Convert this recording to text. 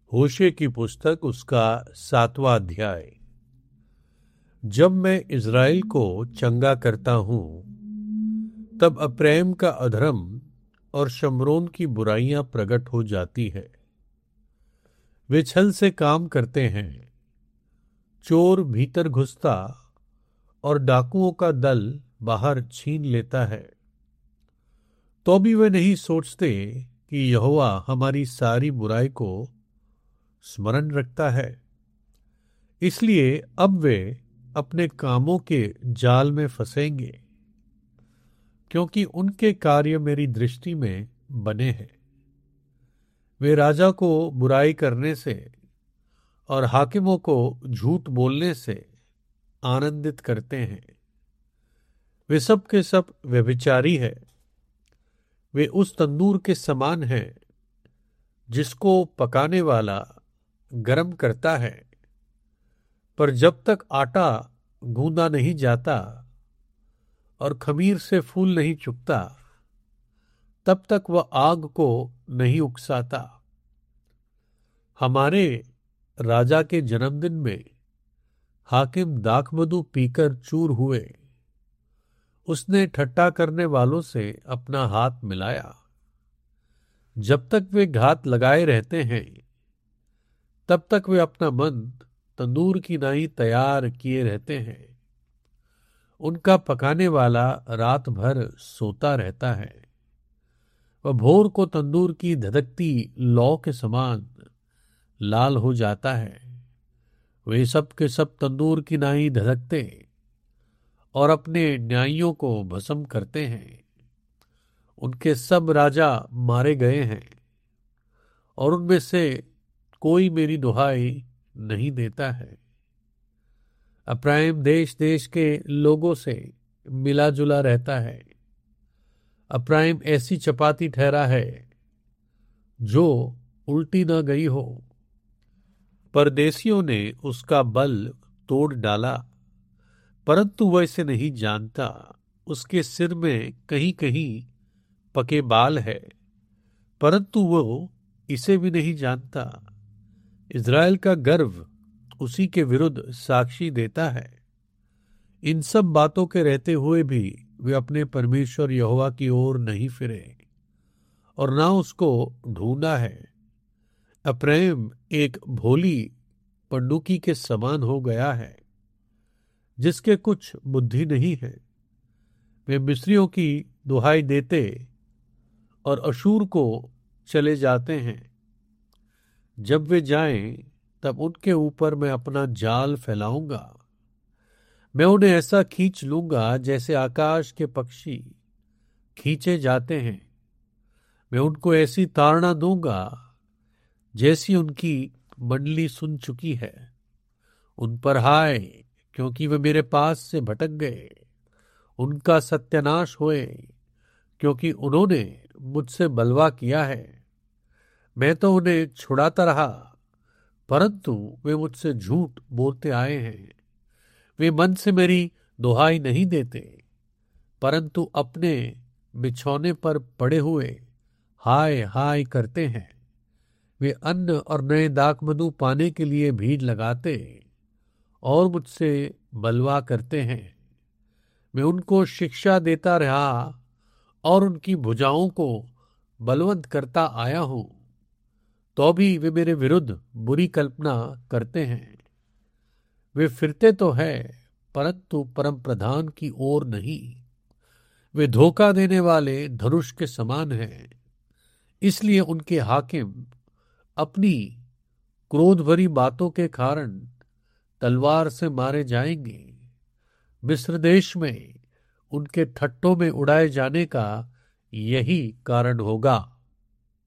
होशे की पुस्तक उसका 7वां अध्याय। जब मैं इज़राइल को चंगा करता हूं, तब अप्रैम का अधर्म और शमरोन की बुराइयां प्रकट हो जाती है। वे छल से काम करते हैं, चोर भीतर घुसता और डाकुओं का दल बाहर छीन लेता है। तो भी वे नहीं सोचते कि यहोवा हमारी सारी बुराई को स्मरण रखता है। इसलिए अब वे अपने कामों के जाल में फंसेंगे, क्योंकि उनके कार्य मेरी दृष्टि में बने हैं। वे राजा को बुराई करने से और हाकिमों को झूठ बोलने से आनंदित करते हैं। वे सब के सब व्यभिचारी है। वे उस तंदूर के समान हैं जिसको पकाने वाला गरम करता है, पर जब तक आटा गूंदा नहीं जाता और खमीर से फूल नहीं चुकता, तब तक वह आग को नहीं उकसाता। हमारे राजा के जन्मदिन में हाकिम दाखमधु पीकर चूर हुए। उसने ठट्टा करने वालों से अपना हाथ मिलाया। जब तक वे घात लगाए रहते हैं, तब तक वे अपना मन तंदूर की नाई तैयार किए रहते हैं। उनका पकाने वाला रात भर सोता रहता है। वह भोर को तंदूर की धधकती लौ के समान लाल हो जाता है। वे सब के सब तंदूर की नाई धधकते और अपने न्यायियों को भस्म करते हैं। उनके सब राजा मारे गए हैं और उनमें से कोई मेरी दुहाई नहीं देता है। अप्रैम देश देश के लोगों से मिला जुला रहता है। अप्रैम ऐसी चपाती ठहरा है जो उल्टी न गई हो। परदेशियों ने उसका बल तोड़ डाला, परंतु वह इसे नहीं जानता। उसके सिर में कहीं कहीं पके बाल है, परंतु वो इसे भी नहीं जानता। इज़राइल का गर्व उसी के विरुद्ध साक्षी देता है। इन सब बातों के रहते हुए भी वे अपने परमेश्वर यहोवा की ओर नहीं फिरे और ना उसको ढूंढा है। अप्रैम एक भोली पंडुकी के समान हो गया है, जिसके कुछ बुद्धि नहीं है। वे मिस्रियों की दुहाई देते और अशूर को चले जाते हैं। जब वे जाएं, तब उनके ऊपर मैं अपना जाल फैलाऊंगा। मैं उन्हें ऐसा खींच लूंगा जैसे आकाश के पक्षी खींचे जाते हैं। मैं उनको ऐसी ताड़ना दूंगा जैसी उनकी मंडली सुन चुकी है। उन पर हाय, क्योंकि वे मेरे पास से भटक गए। उनका सत्यानाश होए, क्योंकि उन्होंने मुझसे बलवा किया है। मैं तो उन्हें छुड़ाता रहा, परंतु वे मुझसे झूठ बोलते आए हैं। वे मन से मेरी दुहाई नहीं देते, परंतु अपने बिछौने पर पड़े हुए हाय हाय करते हैं। वे अन्न और नए दाखमधु पाने के लिए भीड़ लगाते और मुझसे बलवा करते हैं। मैं उनको शिक्षा देता रहा और उनकी भुजाओं को बलवंत करता आया हूं, तो भी वे मेरे विरुद्ध बुरी कल्पना करते हैं। वे फिरते तो है, परंतु परम प्रधान की ओर नहीं। वे धोखा देने वाले धनुष के समान हैं। इसलिए उनके हाकिम अपनी क्रोध भरी बातों के कारण तलवार से मारे जाएंगे। मिस्र देश में उनके ठट्टों में उड़ाए जाने का यही कारण होगा।